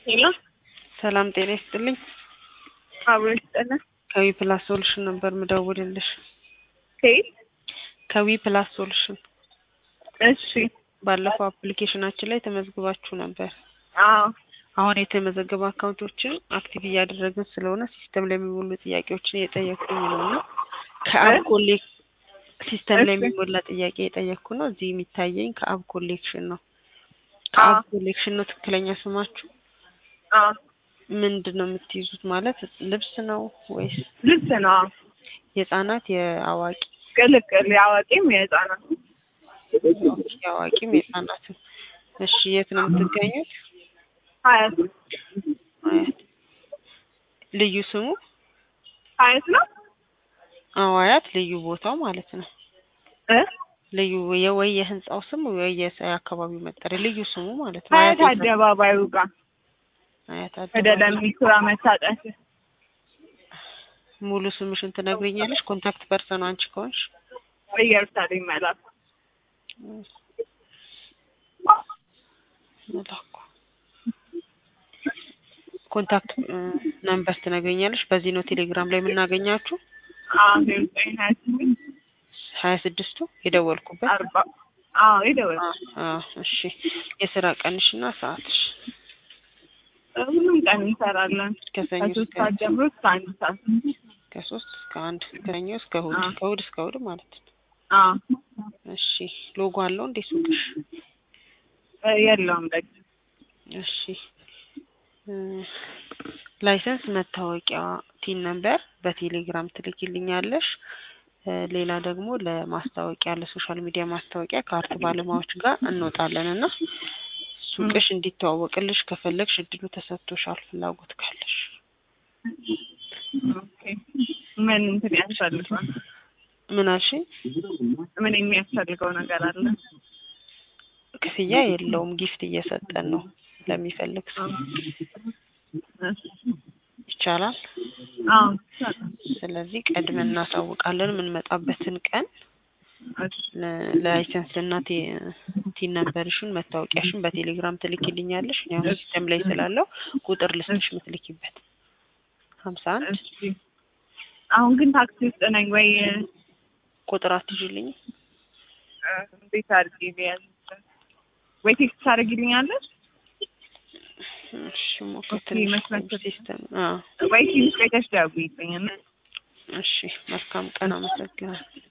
ሄሎ ሰላም ጤና ይስጥልኝ። አብሮ ይስጥልን። ከዊ ፕላስ ሶሉሽን ነበር ምደውልልሽ። ከዊ ፕላስ ሶሉሽን እሺ። ባለፈው አፕሊኬሽናችን ላይ ተመዝግባችሁ ነበር። አዎ አሁን የተመዘገቡ አካውንቶችን አክቲቭ እያደረግን ስለሆነ ሲስተም ላይ የሚሞሉ ጥያቄዎችን እየጠየቅኩኝ ነውና ከአብ ኮሌክት ሲስተም ላይ የሚሞላ ጥያቄ እየጠየቅኩ ነው። እዚህ የሚታየኝ ከአብ ኮሌክሽን ነው። ከአብ ኮሌክሽን ነው ትክክለኛ ስማችሁ? አዎ። ምንድነው የምትይዙት? ማለት ልብስ ነው ወይስ ልብስ ነው? የህፃናት የአዋቂ? ቅልቅል የአዋቂም የህፃናት። የአዋቂም የህፃናትም። እሺ የት ነው የምትገኙት? ሀያት። ሀያት። ልዩ ስሙ ሀያት ነው? አዎ ሀያት ልዩ ቦታው ማለት ነው። ልዩ ወይ የህንጻው ስም ወይ የአካባቢው መጠሪያ ልዩ ስሙ ማለት ነው። ሀያት አደባባዩ ጋር ሀያት ወደ አደባባይ። ለሚኩራ መታጠፍ። ሙሉ ስምሽን ትነግሪኛለሽ? ኮንታክት ፐርሰን አንቺ ከሆንሽ ኢየሩሳሌም መላኩ። ኮንታክት ነምበር ትነግሪኛለሽ? በዚህ ነው ቴሌግራም ላይ የምናገኛችሁ? አዎ 26 የደወልኩበት 40 አዎ የደወልኩት። እሺ የስራ ቀንሽና ሰዓትሽ? ሁሉም ቀን እንሰራለን። ከሰኞ እስከ ሰዓት ጀምሮ እስከ 1 ሰዓት። ከ3 እስከ 1 ከሰኞ እስከ እሑድ ከእሑድ እስከ እሑድ ማለት ነው። እሺ ሎጎ አለው እንዴ ሱቅሽ? የለውም ደግሞ። እሺ ላይሰንስ መታወቂያ ቲን ነምበር በቴሌግራም ትልኪልኛለሽ። ሌላ ደግሞ ለማስታወቂያ ለሶሻል ሚዲያ ማስታወቂያ ከአርት ባለሙያዎች ጋር እንወጣለንና ሱቅሽ እንዲተዋወቅልሽ ከፈለግሽ እድሉ ተሰጥቶሻል ፍላጎት ካለሽ። ኦኬ ምን እንትን ያስፈልጋል? ምን አልሽኝ? ምን የሚያስፈልገው ነገር አለ? ክፍያ የለውም። ጊፍት እየሰጠን ነው ለሚፈልግ ሰው። ይቻላል? አዎ። ስለዚህ ቀድመን እናሳውቃለን የምንመጣበትን ቀን። ላይሰንስ እና ቲን ነምበርሽን መታወቂያሽን በቴሌግራም ትልኪልኛለሽ። ያው ሲስተም ላይ ስላለው ቁጥር ልስጥሽ የምትልኪበት 51። አሁን ግን ታክሲ ውስጥ ነኝ። ወይ ቁጥር አትይዥልኝ? እንዴት አድርጌ ቢያዝ ወይ ቴክስት ታደርጊልኛለሽ? እሺ ሞክሪ ሲስተም ወይ ትንሽ ቆይተሽ ደውዪልኝ። እሺ መልካም ቀን። አመሰግናለሁ።